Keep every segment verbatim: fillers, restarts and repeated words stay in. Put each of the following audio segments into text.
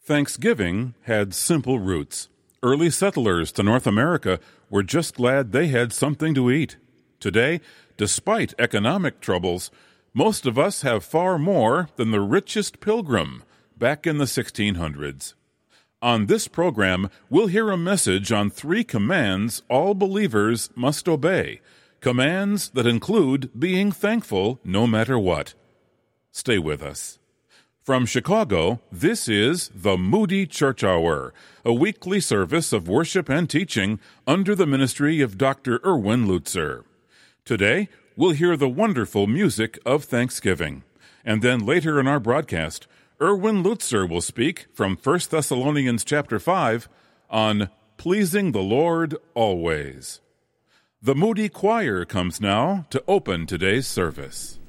Thanksgiving had simple roots. Early settlers to North America were just glad they had something to eat. Today, despite economic troubles, most of us have far more than the richest pilgrim back in the sixteen hundreds. On this program, we'll hear a message on three commands all believers must obey, commands that include being thankful no matter what. Stay with us. From Chicago, this is the Moody Church Hour, a weekly service of worship and teaching under the ministry of Doctor Erwin Lutzer. Today, we'll hear the wonderful music of Thanksgiving. And then later in our broadcast, Erwin Lutzer will speak from First Thessalonians chapter five on pleasing the Lord always. The Moody Choir comes now to open today's service.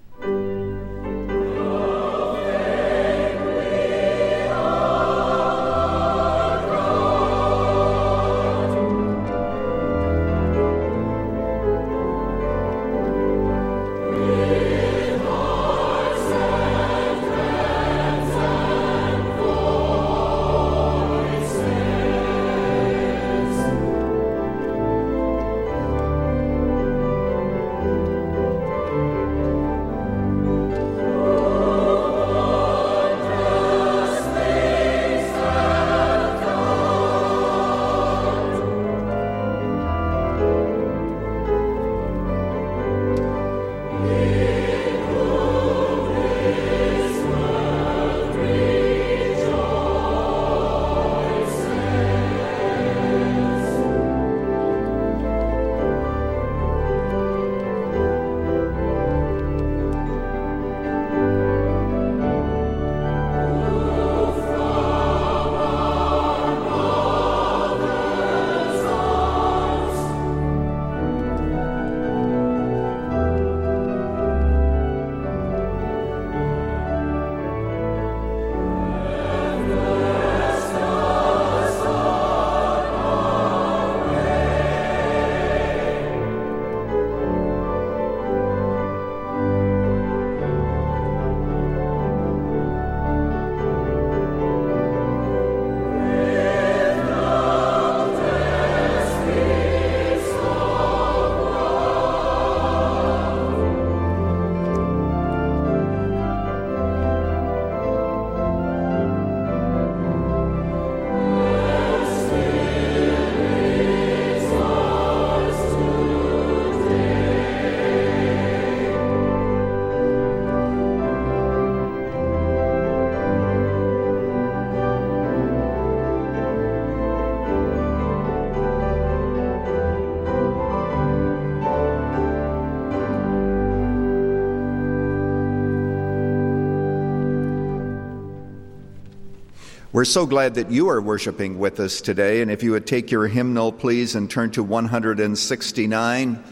We're so glad that you are worshiping with us today, and if you would take your hymnal, please, and turn to one sixty-nine,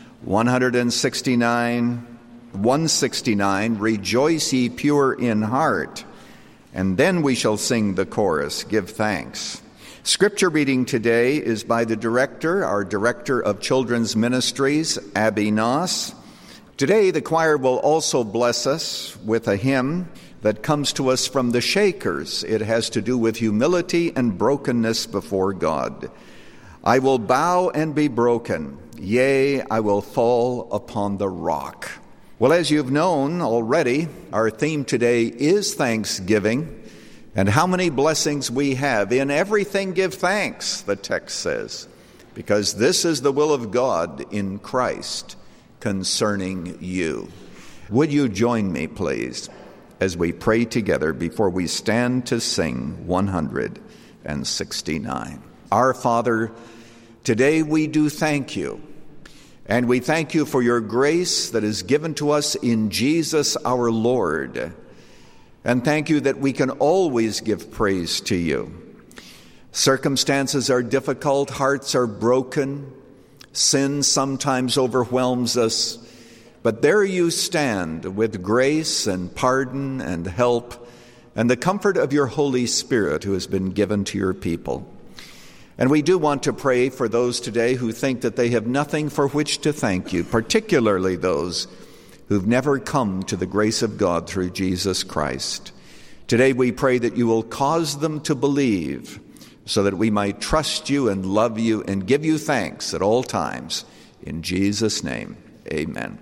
one sixty-nine, one sixty-nine, Rejoice Ye Pure in Heart, and then we shall sing the chorus, Give Thanks. Scripture reading today is by the director, our Director of Children's Ministries, Abby Noss. Today the choir will also bless us with a hymn that comes to us from the Shakers. It has to do with humility and brokenness before God. I will bow and be broken, yea, I will fall upon the rock. Well, as you've known already, our theme today is Thanksgiving, and how many blessings we have. In everything give thanks, the text says, because this is the will of God in Christ concerning you. Would you join me, please, as we pray together before we stand to sing one sixty-nine. Our Father, today we do thank you, and we thank you for your grace that is given to us in Jesus our Lord, and thank you that we can always give praise to you. Circumstances are difficult, hearts are broken, sin sometimes overwhelms us, but there you stand with grace and pardon and help and the comfort of your Holy Spirit who has been given to your people. And we do want to pray for those today who think that they have nothing for which to thank you, particularly those who've never come to the grace of God through Jesus Christ. Today we pray that you will cause them to believe, so that we might trust you and love you and give you thanks at all times. In Jesus' name, amen.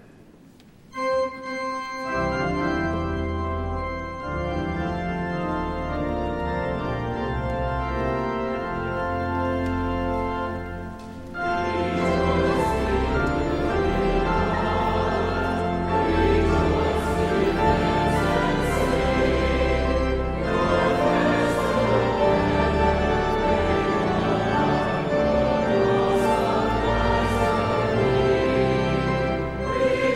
Praise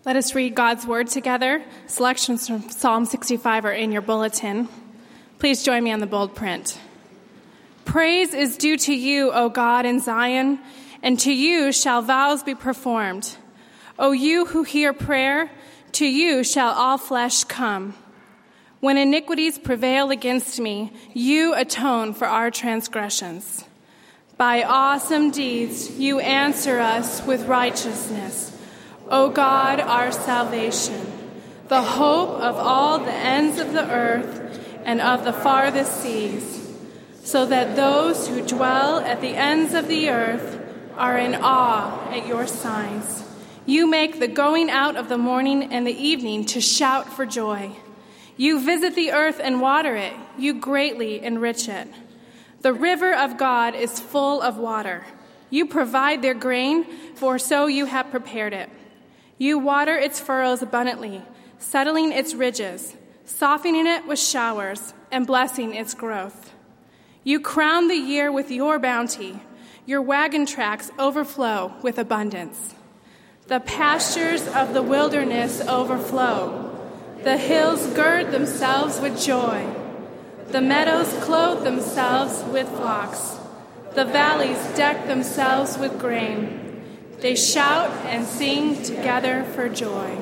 Let us read God's Word together. Selections from Psalm sixty-five are in your bulletin. Please join me on the bold print. Praise is due to you, O God, in Zion, and to you shall vows be performed. O you who hear prayer, to you shall all flesh come. When iniquities prevail against me, you atone for our transgressions. By awesome deeds you answer us with righteousness. O God, our salvation, the hope of all the ends of the earth and of the farthest seas, so that those who dwell at the ends of the earth are in awe at your signs. You make the going out of the morning and the evening to shout for joy. You visit the earth and water it. You greatly enrich it. The river of God is full of water. You provide their grain, for so you have prepared it. You water its furrows abundantly, settling its ridges, softening it with showers, and blessing its growth. You crown the year with your bounty. Your wagon tracks overflow with abundance. The pastures of the wilderness overflow. The hills gird themselves with joy. The meadows clothe themselves with flocks. The valleys deck themselves with grain. They shout and sing together for joy.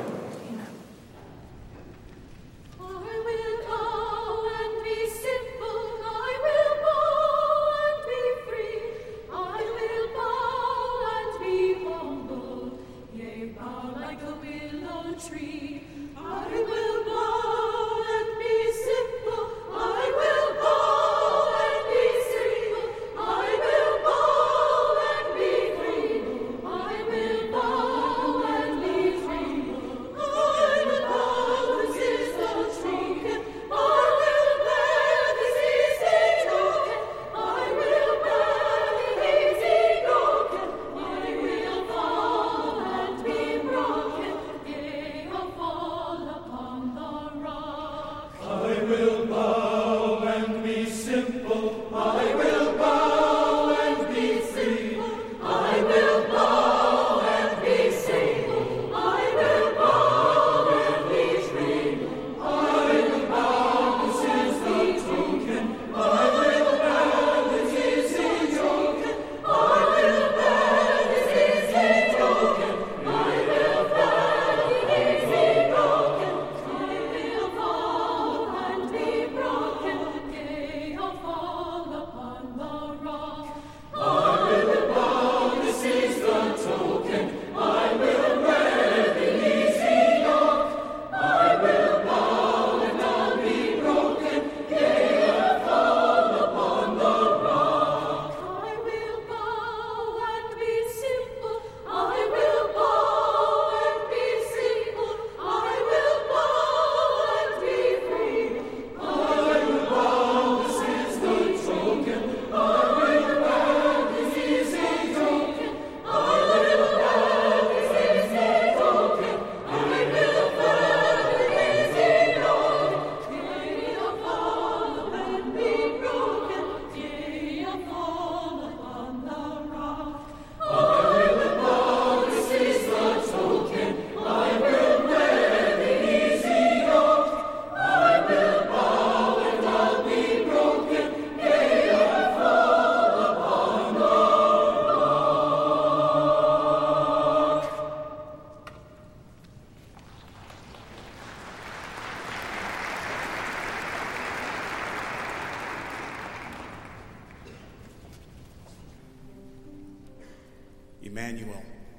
Emmanuel,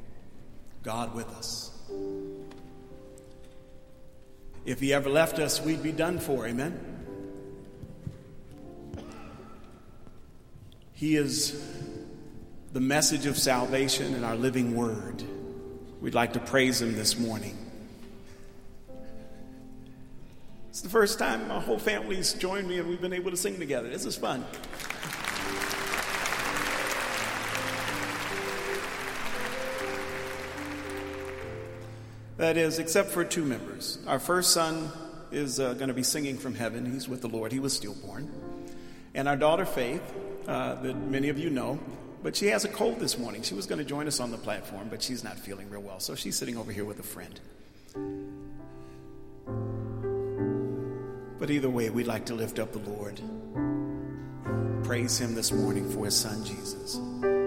God with us. If he ever left us, we'd be done for, amen? He is the message of salvation and our living word. We'd like to praise him this morning. It's the first time my whole family's joined me and we've been able to sing together. This is fun. That is, except for two members. Our first son is uh, going to be singing from heaven. He's with the Lord. He was stillborn. And our daughter, Faith, uh, that many of you know, but she has a cold this morning. She was going to join us on the platform, but she's not feeling real well. So she's sitting over here with a friend. But either way, we'd like to lift up the Lord. Praise him this morning for his son, Jesus.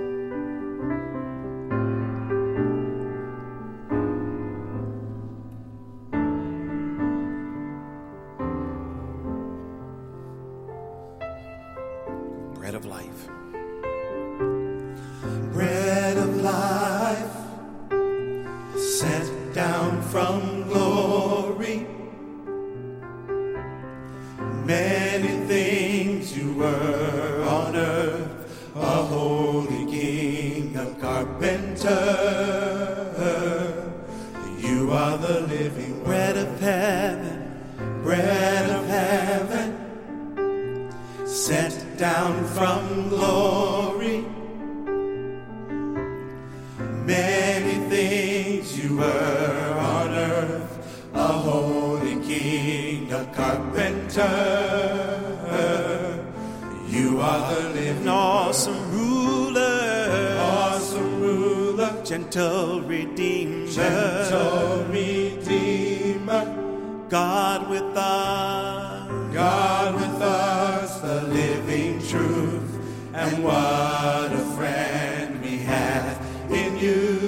Bread of life. Bread of life, sent down from glory. Many things you were on earth, a holy king, a carpenter. You are the living bread of heaven, bread of heaven, sent down from glory. Many things you were on earth, a holy king, a carpenter. You are the living, Awesome ruler, awesome ruler, gentle redeemer, gentle redeemer, God with us, God with us, the living truth, and what a friend we have in you.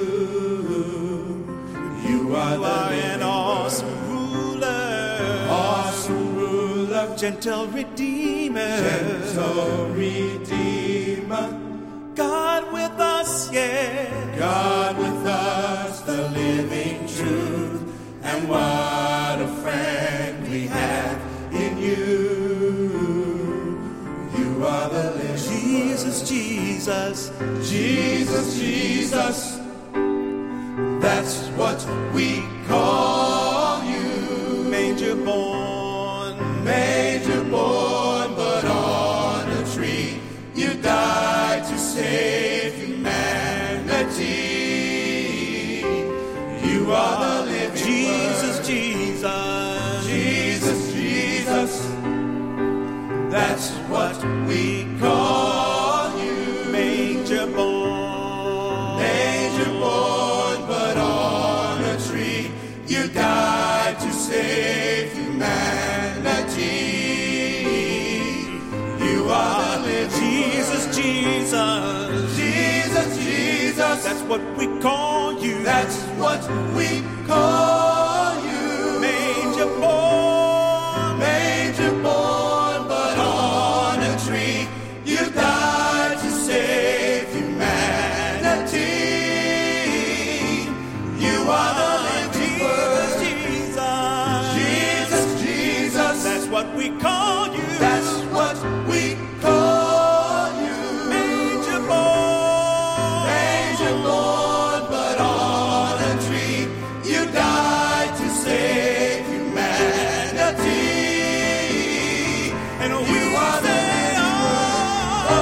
You are you the are living an awesome ruler, awesome ruler, gentle redeemer, gentle redeemer, God with us, yeah, God with us, the living truth, and what a friend we have in you. You are the living Jesus, Jesus, Jesus, Jesus, that's what we call you. manger born, Major born, but on a tree, you died to save humanity. You are the living Jesus, word. Jesus, Jesus, Jesus, that's what we call you. manger born, Major born, but on a tree, you died to save humanity. You are the living Jesus, word. Jesus, Jesus, Jesus, that's what we call you. that's what we call you. manger born, Major born, but on a tree, you died to save humanity. You are the living word. Jesus, Jesus, Jesus, that's what we call you. that's what we call you. manger born, Major born, but on a tree, you died to save humanity. and we You are the say, living oh,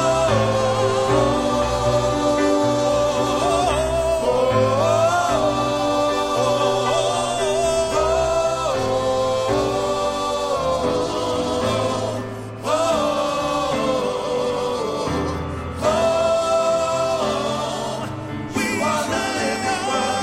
we are the living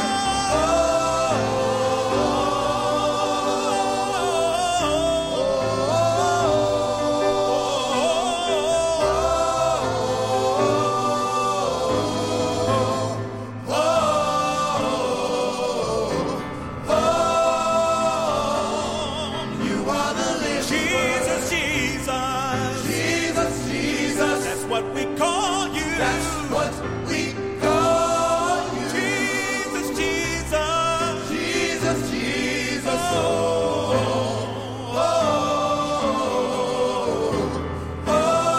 You are the living Jesus, Jesus, Jesus, Jesus, that's what we call you. that's what we call you. Jesus, Jesus, Jesus, Jesus, oh, oh, oh,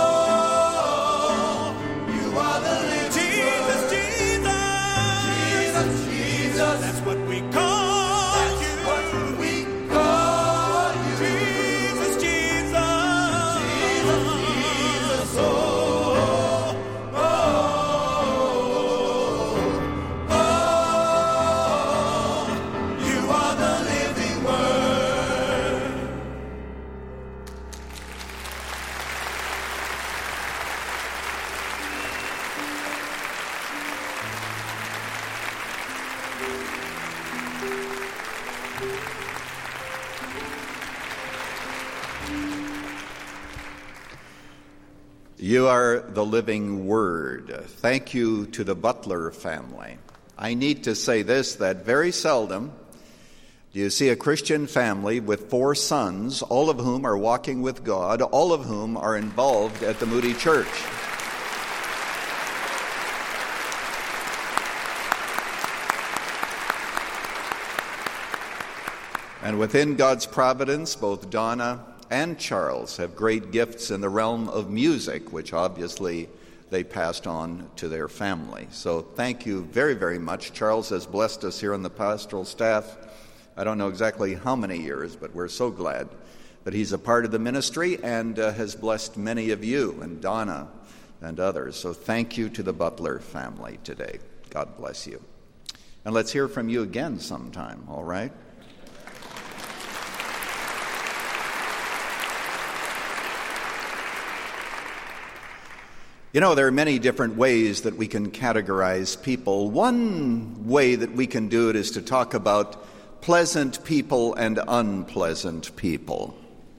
you are the living Jesus, Jesus, Jesus, Jesus, that's what we call that's you. what we call you. Jesus, Jesus, Jesus, Jesus, oh, oh, oh, you are the living word. You are the living word. Thank you to the Butler family. I need to say this, that very seldom do you see a Christian family with four sons, all of whom are walking with God, all of whom are involved at the Moody Church. And within God's providence, both Donna and Charles have great gifts in the realm of music, which obviously they passed on to their family. So thank you very, very much. Charles has blessed us here on the pastoral staff. I don't know exactly how many years, but we're so glad that he's a part of the ministry and uh, has blessed many of you and Donna and others. So thank you to the Butler family today. God bless you. And let's hear from you again sometime, all right? You know, there are many different ways that we can categorize people. One way that we can do it is to talk about pleasant people and unpleasant people.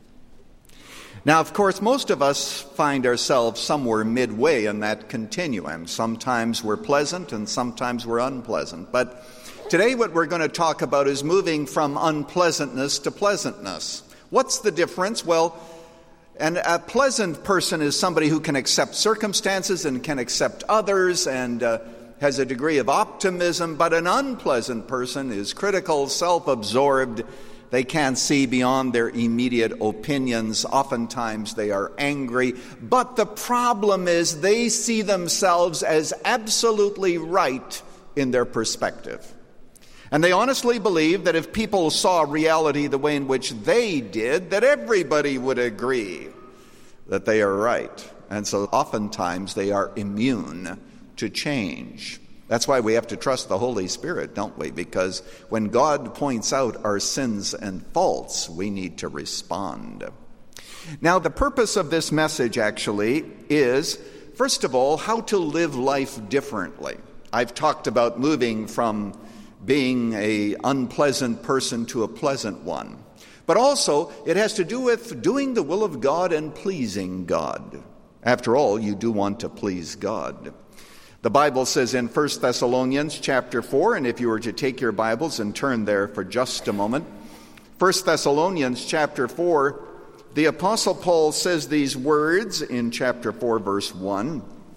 Now, of course, most of us find ourselves somewhere midway in that continuum. Sometimes we're pleasant and sometimes we're unpleasant. But today what we're going to talk about is moving from unpleasantness to pleasantness. What's the difference? Well, and a pleasant person is somebody who can accept circumstances and can accept others and uh, has a degree of optimism. But an unpleasant person is critical, self-absorbed. They can't see beyond their immediate opinions. Oftentimes they are angry. But the problem is they see themselves as absolutely right in their perspective. And they honestly believe that if people saw reality the way in which they did, that everybody would agree that they are right. And so oftentimes they are immune to change. That's why we have to trust the Holy Spirit, don't we? Because when God points out our sins and faults, we need to respond. Now, the purpose of this message actually is, first of all, how to live life differently. I've talked about moving from being an unpleasant person to a pleasant one. But also, it has to do with doing the will of God and pleasing God. After all, you do want to please God. The Bible says in First Thessalonians chapter four, and if you were to take your Bibles and turn there for just a moment, First Thessalonians chapter four, the Apostle Paul says these words in chapter four, verse one.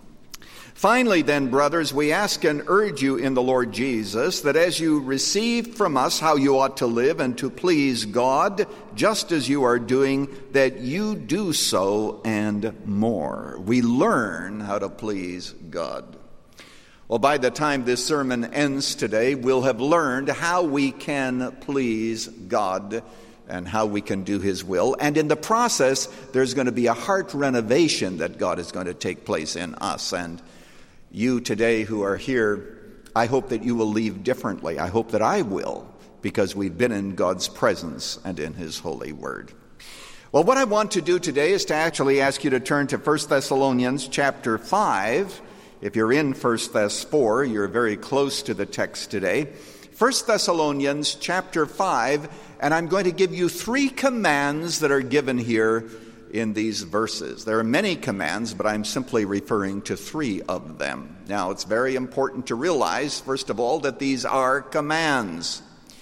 Finally, then, brothers, we ask and urge you in the Lord Jesus that as you receive from us how you ought to live and to please God, just as you are doing, that you do so and more. We learn how to please God. Well, by the time this sermon ends today, we'll have learned how we can please God and how we can do His will. And in the process, there's going to be a heart renovation that God is going to take place in us. And you today who are here, I hope that you will leave differently. I hope that I will, because we've been in God's presence and in His holy word. Well, what I want to do today is to actually ask you to turn to First Thessalonians chapter five. If you're in First Thess four, you're very close to the text today. First Thessalonians chapter five, and I'm going to give you three commands that are given here in these verses. There are many commands, but I'm simply referring to three of them. Now, it's very important to realize, first of all, that these are commands.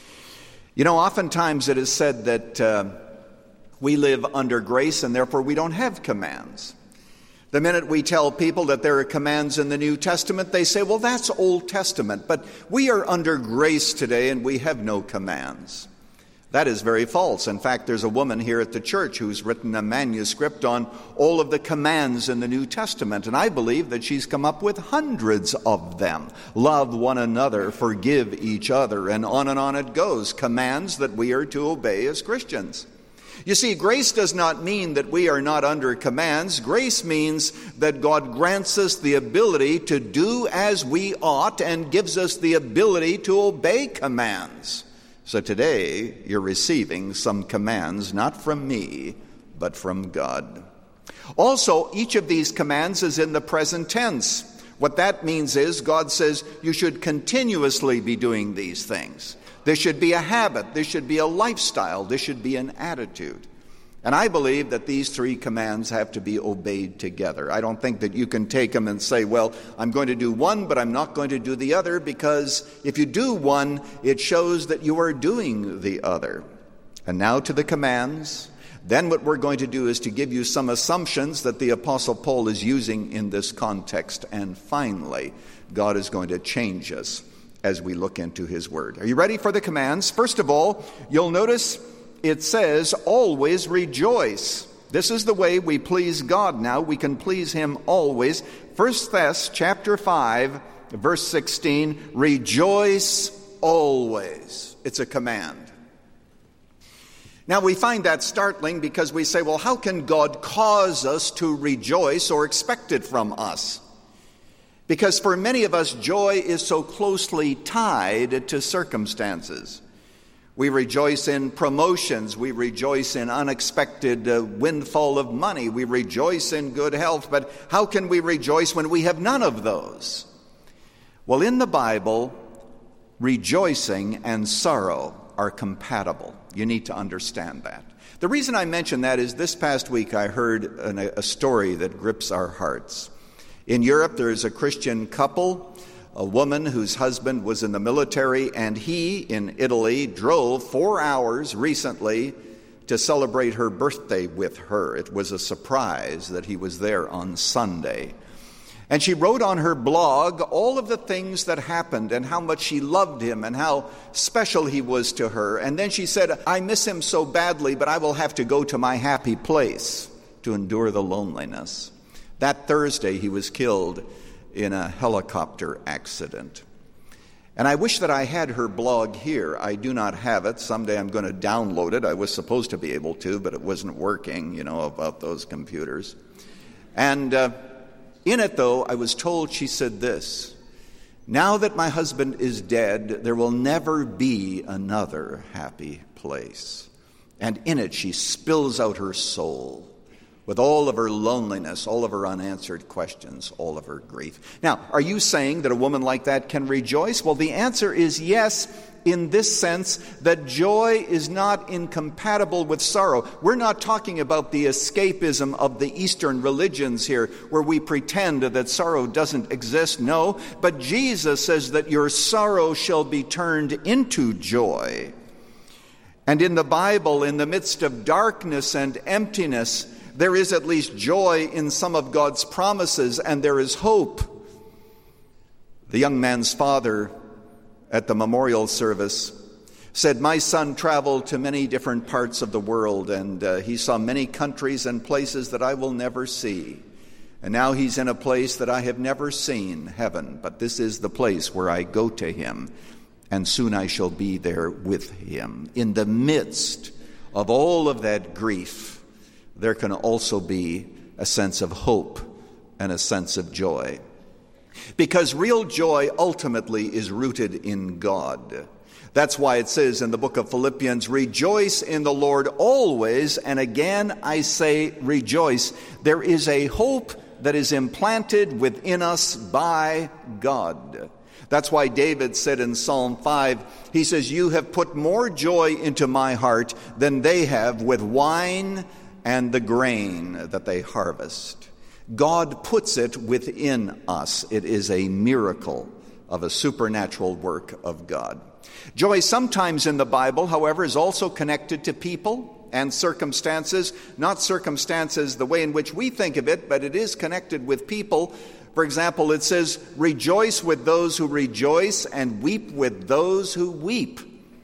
You know, oftentimes it is said that uh, we live under grace and therefore we don't have commands. The minute we tell people that there are commands in the New Testament, they say, well, that's Old Testament. But we are under grace today and we have no commands. That is very false. In fact, there's a woman here at the church who's written a manuscript on all of the commands in the New Testament, and I believe that she's come up with hundreds of them. Love one another, forgive each other, and on and on it goes. Commands that we are to obey as Christians. You see, grace does not mean that we are not under commands. Grace means that God grants us the ability to do as we ought and gives us the ability to obey commands. So today, you're receiving some commands, not from me, but from God. Also, each of these commands is in the present tense. What that means is God says you should continuously be doing these things. This should be a habit. This should be a lifestyle. This should be an attitude. And I believe that these three commands have to be obeyed together. I don't think that you can take them and say, well, I'm going to do one, but I'm not going to do the other, because if you do one, it shows that you are doing the other. And now to the commands. Then what we're going to do is to give you some assumptions that the Apostle Paul is using in this context. And finally, God is going to change us as we look into his word. Are you ready for the commands? First of all, you'll notice it says, always rejoice. This is the way we please God now. We can please him always. First Thess chapter five, verse sixteen, rejoice always. It's a command. Now, we find that startling because we say, well, how can God cause us to rejoice or expect it from us? Because for many of us, joy is so closely tied to circumstances. We rejoice in promotions. We rejoice in unexpected uh, windfall of money. We rejoice in good health. But how can we rejoice when we have none of those? Well, in the Bible, rejoicing and sorrow are compatible. You need to understand that. The reason I mention that is this past week I heard an, a story that grips our hearts. In Europe, there is a Christian couple, a woman whose husband was in the military, and he, in Italy, drove four hours recently to celebrate her birthday with her. It was a surprise that he was there on Sunday. And she wrote on her blog all of the things that happened and how much she loved him and how special he was to her. And then she said, I miss him so badly, but I will have to go to my happy place to endure the loneliness. That Thursday, he was killed in a helicopter accident. And I wish that I had her blog here. I do not have it. Someday I'm going to download it. I was supposed to be able to, but it wasn't working, you know, about those computers. And uh, in it, though, I was told, she said this, now that my husband is dead, there will never be another happy place. And in it, she spills out her soul with all of her loneliness, all of her unanswered questions, all of her grief. Now, are you saying that a woman like that can rejoice? Well, the answer is yes, in this sense that joy is not incompatible with sorrow. We're not talking about the escapism of the Eastern religions here, where we pretend that sorrow doesn't exist. No, but Jesus says that your sorrow shall be turned into joy. And in the Bible, in the midst of darkness and emptiness, there is at least joy in some of God's promises, and there is hope. The young man's father at the memorial service said, my son traveled to many different parts of the world, and uh, he saw many countries and places that I will never see. And now he's in a place that I have never seen, heaven, but this is the place where I go to him, and soon I shall be there with him. In the midst of all of that grief, there can also be a sense of hope and a sense of joy. Because real joy ultimately is rooted in God. That's why it says in the book of Philippians, rejoice in the Lord always, and again I say rejoice. There is a hope that is implanted within us by God. That's why David said in Psalm five, he says, you have put more joy into my heart than they have with wine and the grain that they harvest. God puts it within us. It is a miracle of a supernatural work of God. Joy sometimes in the Bible, however, is also connected to people and circumstances. Not circumstances the way in which we think of it, but it is connected with people. For example, it says, rejoice with those who rejoice and weep with those who weep.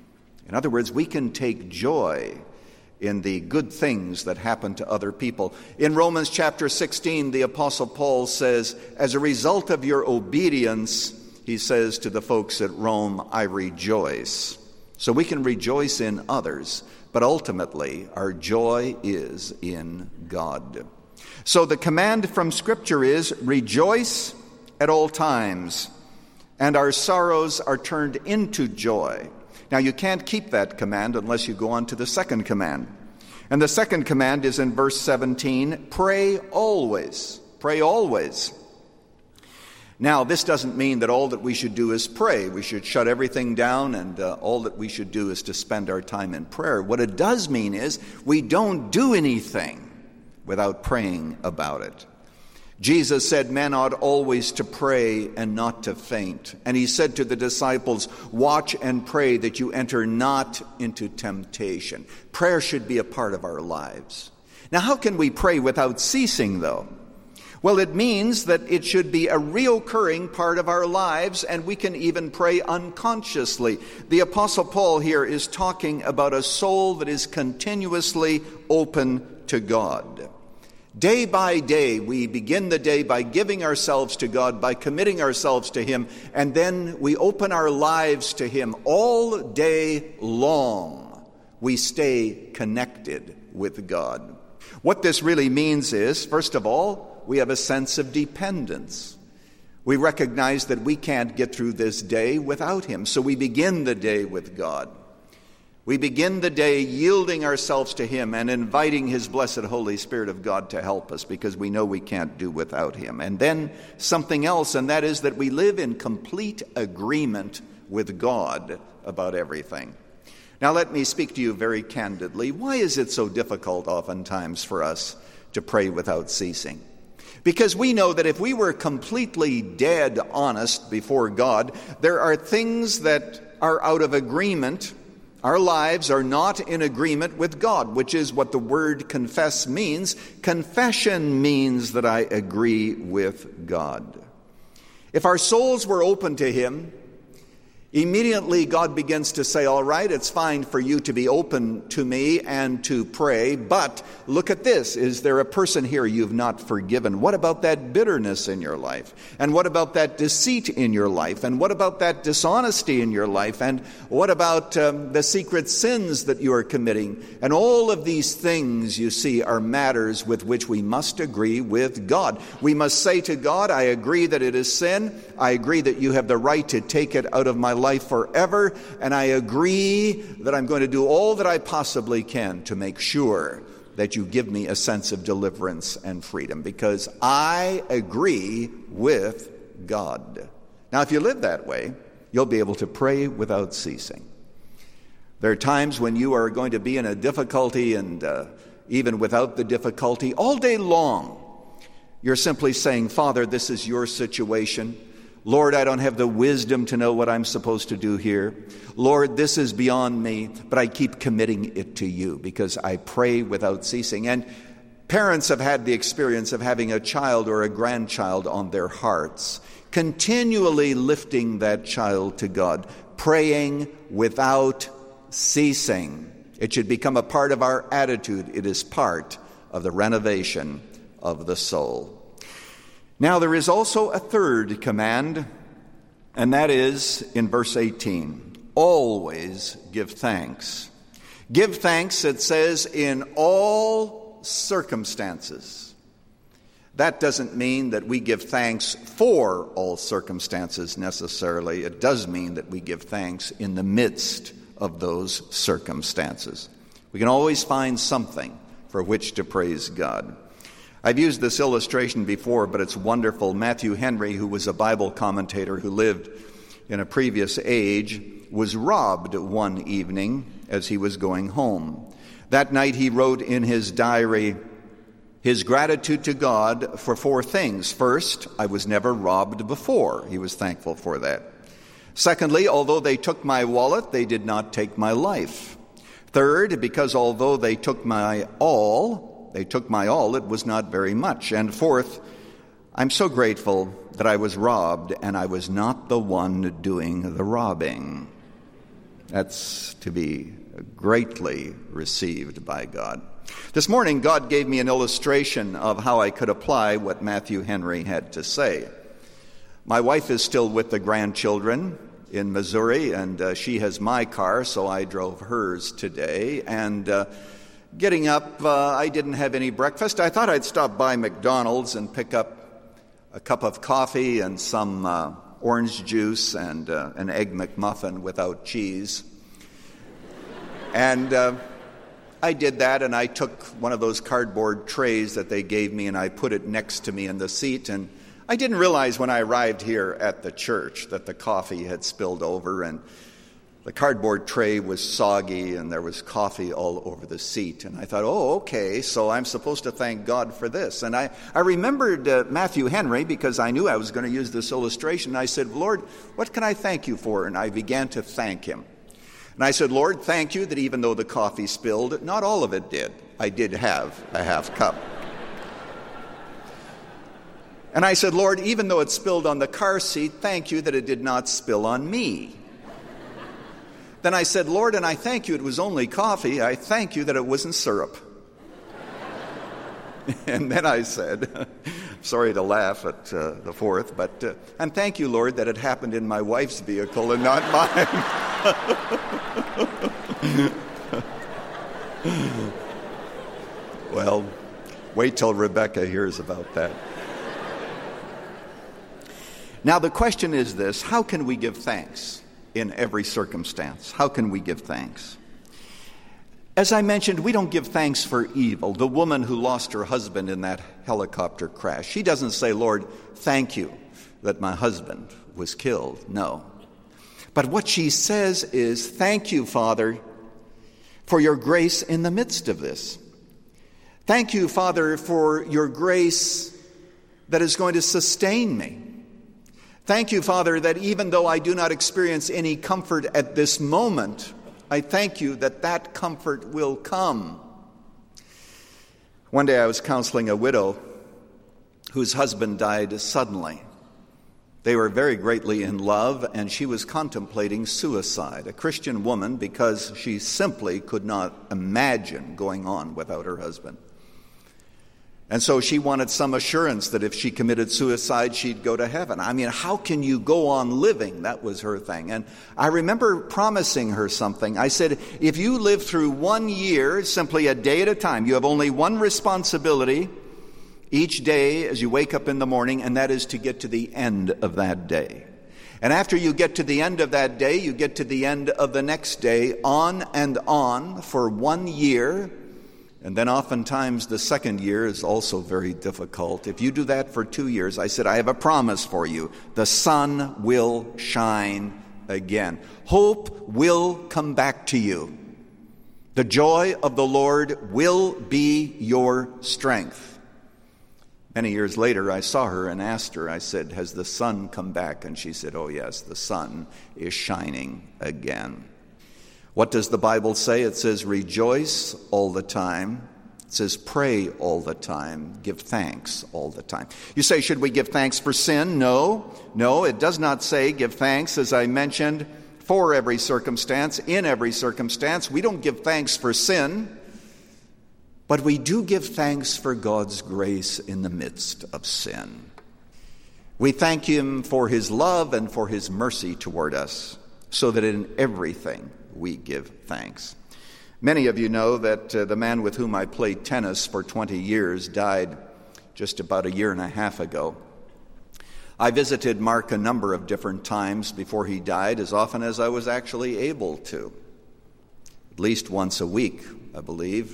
In other words, we can take joy in the good things that happen to other people. In Romans chapter sixteen, the Apostle Paul says, as a result of your obedience, he says to the folks at Rome, I rejoice. So we can rejoice in others, but ultimately our joy is in God. So the command from Scripture is, rejoice at all times, and our sorrows are turned into joy. Now, you can't keep that command unless you go on to the second command. And the second command is in verse seventeen, pray always. Pray always. Now, this doesn't mean that all that we should do is pray. We should shut everything down and uh, all that we should do is to spend our time in prayer. What it does mean is we don't do anything without praying about it. Jesus said men ought always to pray and not to faint. And he said to the disciples, watch and pray that you enter not into temptation. Prayer should be a part of our lives. Now, how can we pray without ceasing, though? Well, it means that it should be a reoccurring part of our lives, and we can even pray unconsciously. The Apostle Paul here is talking about a soul that is continuously open to God. Day by day, we begin the day by giving ourselves to God, by committing ourselves to Him, and then we open our lives to Him. All day long, we stay connected with God. What this really means is, first of all, we have a sense of dependence. We recognize that we can't get through this day without Him, so we begin the day with God. We begin the day yielding ourselves to Him and inviting His blessed Holy Spirit of God to help us because we know we can't do without Him. And then something else, and that is that we live in complete agreement with God about everything. Now let me speak to you very candidly. Why is it so difficult oftentimes for us to pray without ceasing? Because we know that if we were completely dead honest before God, there are things that are out of agreement. Our lives are not in agreement with God, which is what the word confess means. Confession means that I agree with God. If our souls were open to Him, immediately God begins to say, all right, it's fine for you to be open to me and to pray, but look at this. Is there a person here you've not forgiven? What about that bitterness in your life? And what about that deceit in your life? And what about that dishonesty in your life? And what about um, the secret sins that you are committing? And all of these things, you see, are matters with which we must agree with God. We must say to God, I agree that it is sin. I agree that you have the right to take it out of my life forever, and I agree that I'm going to do all that I possibly can to make sure that you give me a sense of deliverance and freedom, because I agree with God. Now, if you live that way, you'll be able to pray without ceasing. There are times when you are going to be in a difficulty, and uh, even without the difficulty, all day long, you're simply saying, Father, this is your situation. Lord, I don't have the wisdom to know what I'm supposed to do here. Lord, this is beyond me, but I keep committing it to you because I pray without ceasing. And parents have had the experience of having a child or a grandchild on their hearts, continually lifting that child to God, praying without ceasing. It should become a part of our attitude. It is part of the renovation of the soul. Now, there is also a third command, and that is in verse eighteen. Always give thanks. Give thanks, it says, in all circumstances. That doesn't mean that we give thanks for all circumstances necessarily. It does mean that we give thanks in the midst of those circumstances. We can always find something for which to praise God. I've used this illustration before, but it's wonderful. Matthew Henry, who was a Bible commentator who lived in a previous age, was robbed one evening as he was going home. That night he wrote in his diary his gratitude to God for four things. First, I was never robbed before. He was thankful for that. Secondly, although they took my wallet, they did not take my life. Third, because although they took my all, They took my all, it was not very much. And fourth, I'm so grateful that I was robbed and I was not the one doing the robbing. That's to be greatly received by God. This morning, God gave me an illustration of how I could apply what Matthew Henry had to say. My wife is still with the grandchildren in Missouri, and uh, she has my car, so I drove hers today. And uh, Getting up, uh, I didn't have any breakfast. I thought I'd stop by McDonald's and pick up a cup of coffee and some uh, orange juice and uh, an Egg McMuffin without cheese. And uh, I did that, and I took one of those cardboard trays that they gave me, and I put it next to me in the seat, and I didn't realize when I arrived here at the church that the coffee had spilled over and the cardboard tray was soggy and there was coffee all over the seat. And I thought, oh, okay, so I'm supposed to thank God for this. And I, I remembered uh, Matthew Henry because I knew I was going to use this illustration. I said, Lord, what can I thank you for? And I began to thank him. And I said, Lord, thank you that even though the coffee spilled, not all of it did. I did have a half cup. And I said, Lord, even though it spilled on the car seat, thank you that it did not spill on me. Then I said, Lord, and I thank you it was only coffee. I thank you that it wasn't syrup. And then I said, sorry to laugh at uh, the fourth, but, uh, and thank you, Lord, that it happened in my wife's vehicle and not mine. Well, wait till Rebecca hears about that. Now, the question is this: how can we give thanks in every circumstance? How can we give thanks? As I mentioned, we don't give thanks for evil. The woman who lost her husband in that helicopter crash, she doesn't say, Lord, thank you that my husband was killed. No. But what she says is, thank you, Father, for your grace in the midst of this. Thank you, Father, for your grace that is going to sustain me. Thank you, Father, that even though I do not experience any comfort at this moment, I thank you that that comfort will come. One day I was counseling a widow whose husband died suddenly. They were very greatly in love, and she was contemplating suicide, a Christian woman, because she simply could not imagine going on without her husband. And so she wanted some assurance that if she committed suicide, she'd go to heaven. I mean, how can you go on living? That was her thing. And I remember promising her something. I said, if you live through one year, simply a day at a time, you have only one responsibility each day as you wake up in the morning, and that is to get to the end of that day. And after you get to the end of that day, you get to the end of the next day, on and on for one year. And then oftentimes the second year is also very difficult. If you do that for two years, I said, I have a promise for you. The sun will shine again. Hope will come back to you. The joy of the Lord will be your strength. Many years later, I saw her and asked her, I said, has the sun come back? And she said, oh yes, the sun is shining again. What does the Bible say? It says rejoice all the time. It says pray all the time. Give thanks all the time. You say, should we give thanks for sin? No. No, it does not say give thanks, as I mentioned, for every circumstance, in every circumstance. We don't give thanks for sin, but we do give thanks for God's grace in the midst of sin. We thank Him for His love and for His mercy toward us, so that in everything we give thanks. Many of you know that uh, the man with whom I played tennis for twenty years died just about a year and a half ago. I visited Mark a number of different times before he died, as often as I was actually able to. At least once a week, I believe.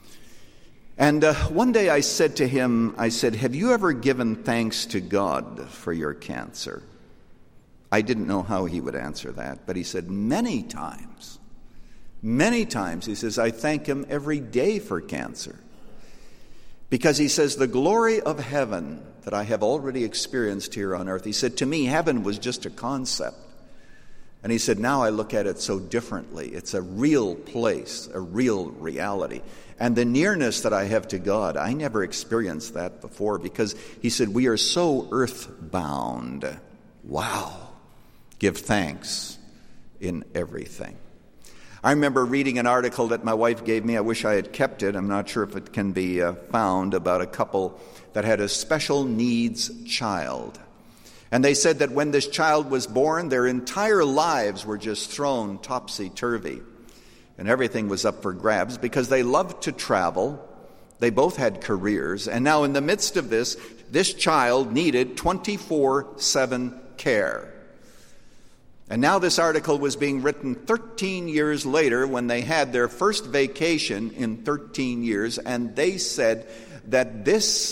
And uh, one day I said to him, I said, have you ever given thanks to God for your cancer? I didn't know how he would answer that, but he said, many times, many times, he says, I thank Him every day for cancer. Because he says, the glory of heaven that I have already experienced here on earth, he said, to me, heaven was just a concept. And he said, now I look at it so differently. It's a real place, a real reality. And the nearness that I have to God, I never experienced that before, because he said, we are so earthbound. Wow. Give thanks in everything. I remember reading an article that my wife gave me. I wish I had kept it. I'm not sure if it can be uh, found, about a couple that had a special needs child. And they said that when this child was born, their entire lives were just thrown topsy-turvy. And everything was up for grabs because they loved to travel. They both had careers. And now in the midst of this, this child needed twenty-four seven care. And now this article was being written thirteen years later, when they had their first vacation in thirteen years, and they said that this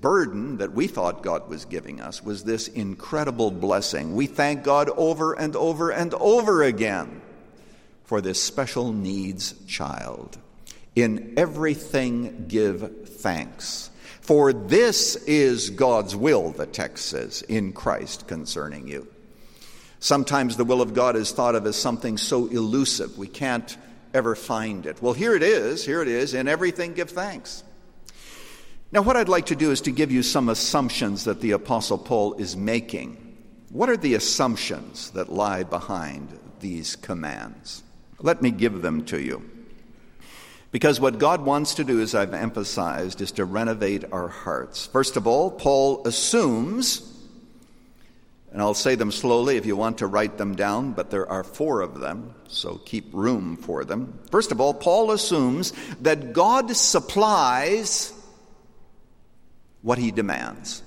burden that we thought God was giving us was this incredible blessing. We thank God over and over and over again for this special needs child. In everything give thanks, for this is God's will, the text says, in Christ concerning you. Sometimes the will of God is thought of as something so elusive we can't ever find it. Well, here it is, here it is, in everything give thanks. Now, what I'd like to do is to give you some assumptions that the Apostle Paul is making. What are the assumptions that lie behind these commands? Let me give them to you. Because what God wants to do, as I've emphasized, is to renovate our hearts. First of all, Paul assumes, and I'll say them slowly if you want to write them down, but there are four of them, so keep room for them. First of all, Paul assumes that God supplies what he demands.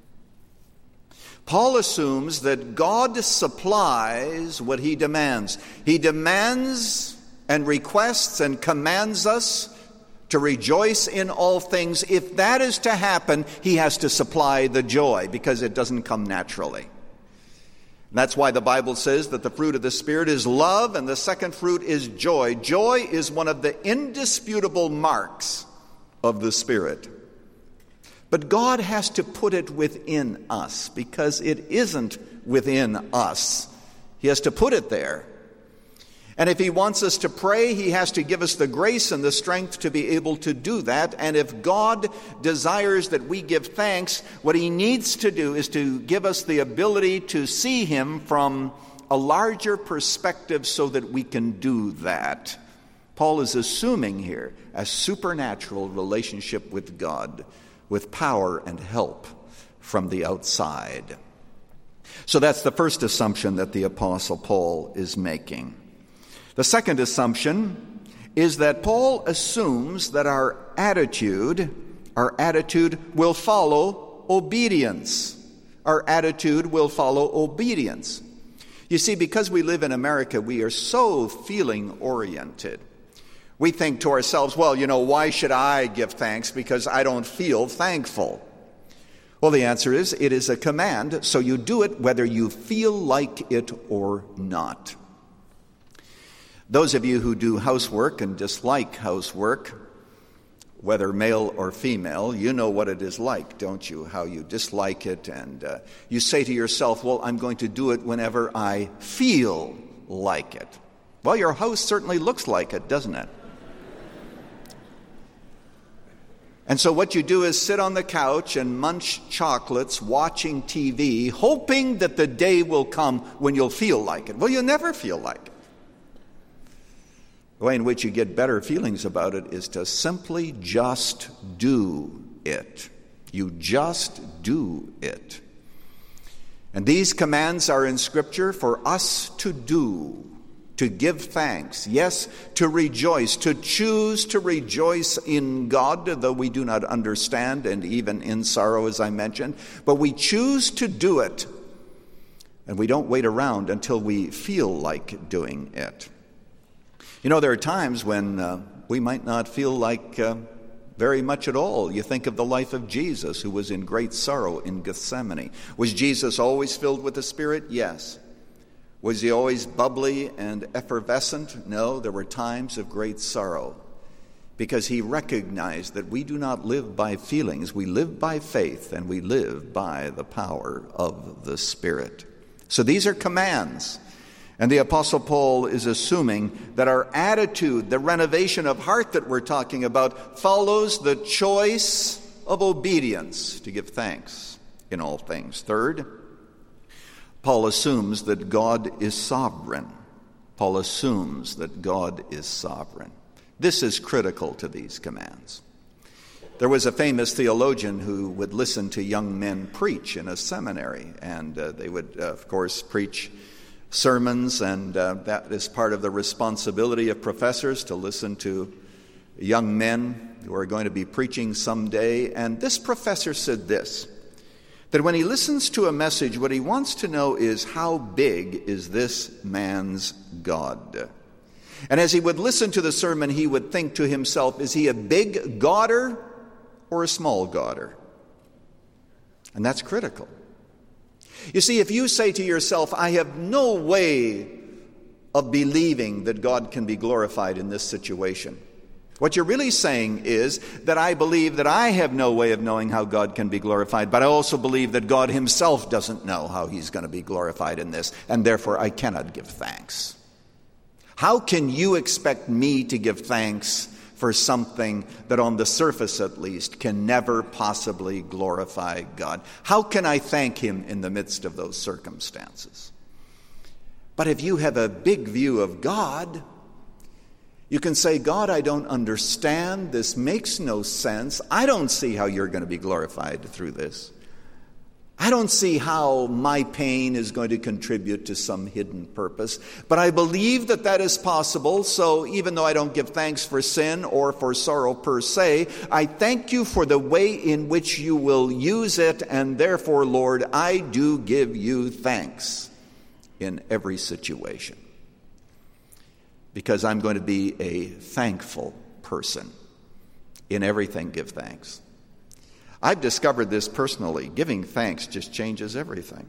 Paul assumes that God supplies what he demands. He demands and requests and commands us to rejoice in all things. If that is to happen, he has to supply the joy, because it doesn't come naturally. And that's why the Bible says that the fruit of the Spirit is love, and the second fruit is joy. Joy is one of the indisputable marks of the Spirit. But God has to put it within us, because it isn't within us. He has to put it there. And if he wants us to pray, he has to give us the grace and the strength to be able to do that. And if God desires that we give thanks, what he needs to do is to give us the ability to see him from a larger perspective so that we can do that. Paul is assuming here a supernatural relationship with God, with power and help from the outside. So that's the first assumption that the Apostle Paul is making. The second assumption is that Paul assumes that our attitude, our attitude will follow obedience. Our attitude will follow obedience. You see, because we live in America, we are so feeling-oriented. We think to ourselves, well, you know, why should I give thanks? Because I don't feel thankful. Well, the answer is, it is a command, so you do it whether you feel like it or not. Those of you who do housework and dislike housework, whether male or female, you know what it is like, don't you? How you dislike it, and uh, you say to yourself, well, I'm going to do it whenever I feel like it. Well, your house certainly looks like it, doesn't it? And so what you do is sit on the couch and munch chocolates, watching T V, hoping that the day will come when you'll feel like it. Well, you'll never feel like it. The way in which you get better feelings about it is to simply just do it. You just do it. And these commands are in Scripture for us to do, to give thanks, yes, to rejoice, to choose to rejoice in God, though we do not understand, and even in sorrow, as I mentioned. But we choose to do it, and we don't wait around until we feel like doing it. You know, there are times when uh, we might not feel like uh, very much at all. You think of the life of Jesus, who was in great sorrow in Gethsemane. Was Jesus always filled with the Spirit? Yes. Was he always bubbly and effervescent? No, there were times of great sorrow, because he recognized that we do not live by feelings. We live by faith, and we live by the power of the Spirit. So these are commands. And the Apostle Paul is assuming that our attitude, the renovation of heart that we're talking about, follows the choice of obedience to give thanks in all things. Third, Paul assumes that God is sovereign. Paul assumes that God is sovereign. This is critical to these commands. There was a famous theologian who would listen to young men preach in a seminary, and uh, they would, uh, of course, preach sermons, and uh, that is part of the responsibility of professors, to listen to young men who are going to be preaching someday. And this professor said this, that when he listens to a message, what he wants to know is, how big is this man's God? And as he would listen to the sermon, he would think to himself, is he a big Godder or a small Godder? And that's critical. You see, if you say to yourself, I have no way of believing that God can be glorified in this situation, what you're really saying is that I believe that I have no way of knowing how God can be glorified, but I also believe that God himself doesn't know how he's going to be glorified in this, and therefore I cannot give thanks. How can you expect me to give thanks for something that on the surface at least can never possibly glorify God? How can I thank him in the midst of those circumstances? But if you have a big view of God, you can say, God, I don't understand. This makes no sense. I don't see how you're going to be glorified through this. I don't see how my pain is going to contribute to some hidden purpose. But I believe that that is possible. So even though I don't give thanks for sin or for sorrow per se, I thank you for the way in which you will use it. And therefore, Lord, I do give you thanks in every situation. Because I'm going to be a thankful person. In everything, give thanks. I've discovered this personally. Giving thanks just changes everything.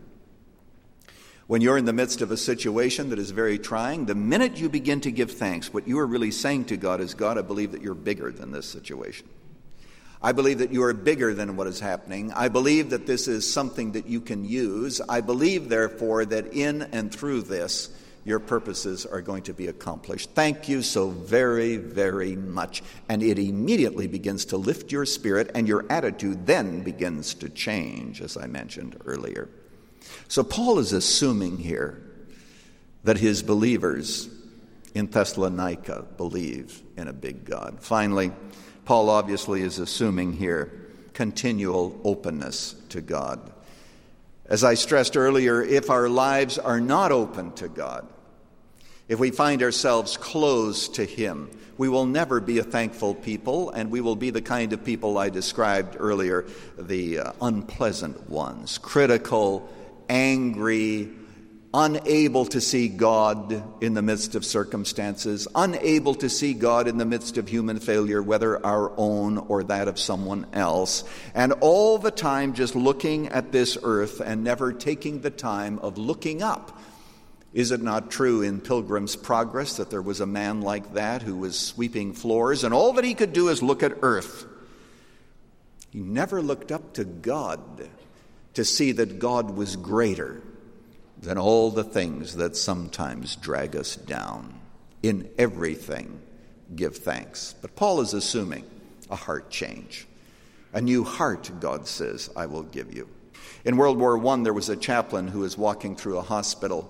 When you're in the midst of a situation that is very trying, the minute you begin to give thanks, what you are really saying to God is, God, I believe that you're bigger than this situation. I believe that you are bigger than what is happening. I believe that this is something that you can use. I believe, therefore, that in and through this, your purposes are going to be accomplished. Thank you so very, very much. And it immediately begins to lift your spirit, and your attitude then begins to change, as I mentioned earlier. So Paul is assuming here that his believers in Thessalonica believe in a big God. Finally, Paul obviously is assuming here continual openness to God. As I stressed earlier, if our lives are not open to God, if we find ourselves closed to him, we will never be a thankful people, and we will be the kind of people I described earlier, the uh, unpleasant ones, critical, angry, unable to see God in the midst of circumstances, unable to see God in the midst of human failure, whether our own or that of someone else, and all the time just looking at this earth and never taking the time of looking up. Is it not true in Pilgrim's Progress that there was a man like that who was sweeping floors, and all that he could do is look at earth? He never looked up to God to see that God was greater than all the things that sometimes drag us down. In everything, give thanks. But Paul is assuming a heart change. A new heart, God says, I will give you. In World War One, there was a chaplain who was walking through a hospital.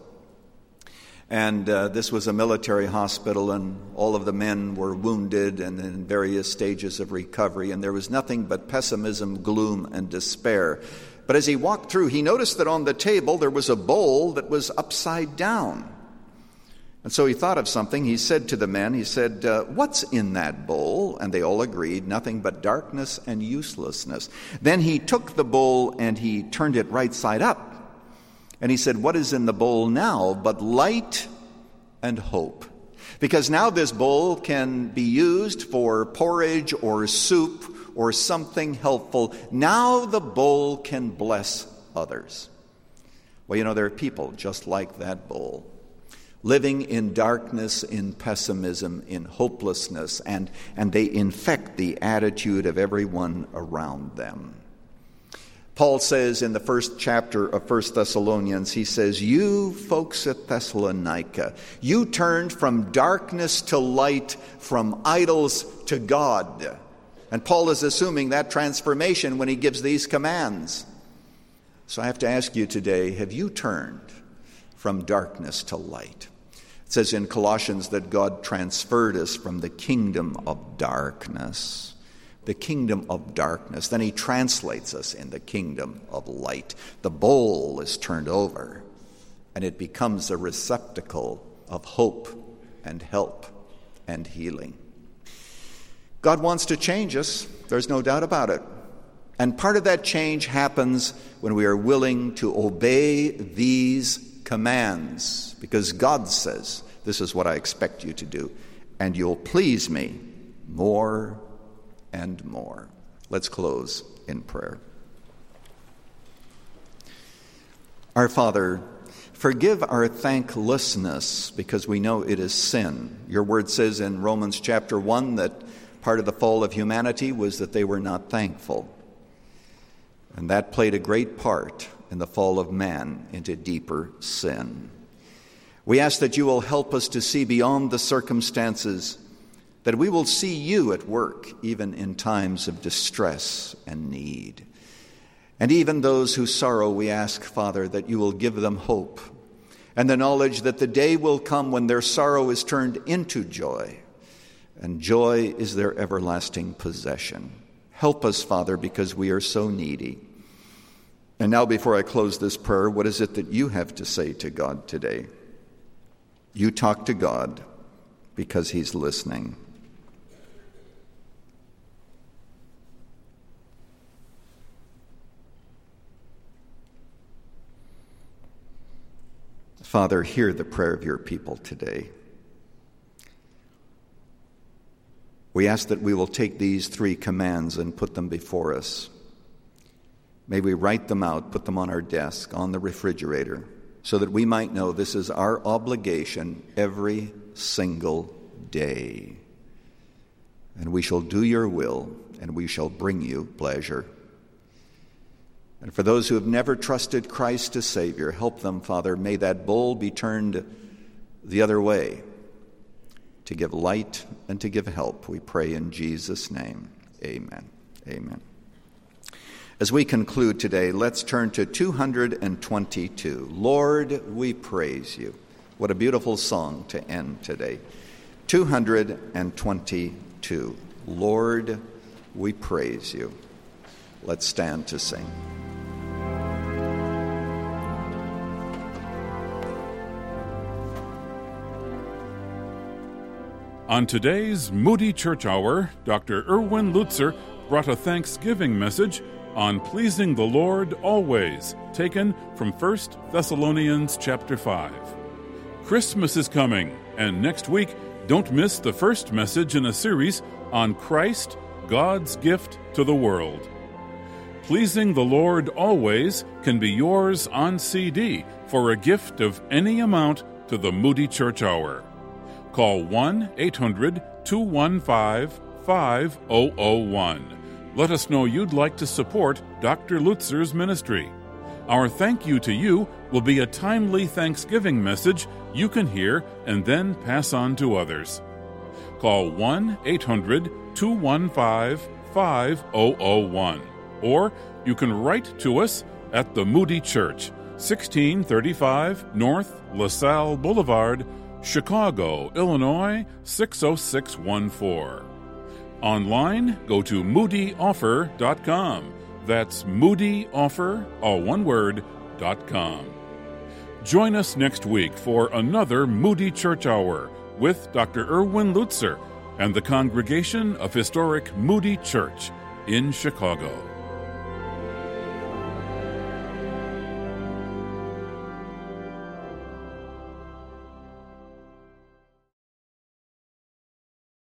And uh, this was a military hospital, and all of the men were wounded and in various stages of recovery. And there was nothing but pessimism, gloom, and despair. But as he walked through, he noticed that on the table there was a bowl that was upside down. And so he thought of something. He said to the men, he said, uh, what's in that bowl? And they all agreed, nothing but darkness and uselessness. Then he took the bowl and he turned it right side up. And he said, what is in the bowl now but light and hope? Because now this bowl can be used for porridge or soup or something helpful. Now the bowl can bless others. Well, you know, there are people just like that bowl, living in darkness, in pessimism, in hopelessness, and, and they infect the attitude of everyone around them. Paul says in the first chapter of First Thessalonians, he says, you folks at Thessalonica, you turned from darkness to light, from idols to God. And Paul is assuming that transformation when he gives these commands. So I have to ask you today, have you turned from darkness to light? It says in Colossians that God transferred us from the kingdom of darkness. The kingdom of darkness. Then he translates us in the kingdom of light. The bowl is turned over, and it becomes a receptacle of hope and help and healing. God wants to change us. There's no doubt about it. And part of that change happens when we are willing to obey these commands, because God says, this is what I expect you to do, and you'll please me more and more. Let's close in prayer. Our Father, forgive our thanklessness because we know it is sin. Your word says in Romans chapter one that part of the fall of humanity was that they were not thankful. And that played a great part in the fall of man into deeper sin. We ask that you will help us to see beyond the circumstances, that we will see you at work even in times of distress and need. And even those who sorrow, we ask, Father, that you will give them hope and the knowledge that the day will come when their sorrow is turned into joy, and joy is their everlasting possession. Help us, Father, because we are so needy. And now, before I close this prayer, what is it that you have to say to God today? You talk to God because he's listening. Father, hear the prayer of your people today. We ask that we will take these three commands and put them before us. May we write them out, put them on our desk, on the refrigerator, so that we might know this is our obligation every single day. And we shall do your will, and we shall bring you pleasure. And for those who have never trusted Christ as Savior, help them, Father. May that bowl be turned the other way to give light and to give help. We pray in Jesus' name. Amen. Amen. As we conclude today, let's turn to two hundred twenty-two. Lord, we praise you. What a beautiful song to end today. two hundred twenty-two. Lord, we praise you. Let's stand to sing. On today's Moody Church Hour, Doctor Erwin Lutzer brought a Thanksgiving message on pleasing the Lord always, taken from First Thessalonians chapter five. Christmas is coming, and next week, don't miss the first message in a series on Christ, God's gift to the world. Pleasing the Lord always can be yours on C D for a gift of any amount to the Moody Church Hour. Call one eight hundred two one five five zero zero one. Let us know you'd like to support Doctor Lutzer's ministry. Our thank you to you will be a timely Thanksgiving message you can hear and then pass on to others. Call one eight hundred two one five five zero zero one. Or you can write to us at the Moody Church, sixteen thirty-five North LaSalle Boulevard, Chicago, Illinois, six oh six one four. Online, go to moody offer dot com. That's moody offer, all one word, dot com. Join us next week for another Moody Church Hour with Doctor Erwin Lutzer and the congregation of historic Moody Church in Chicago.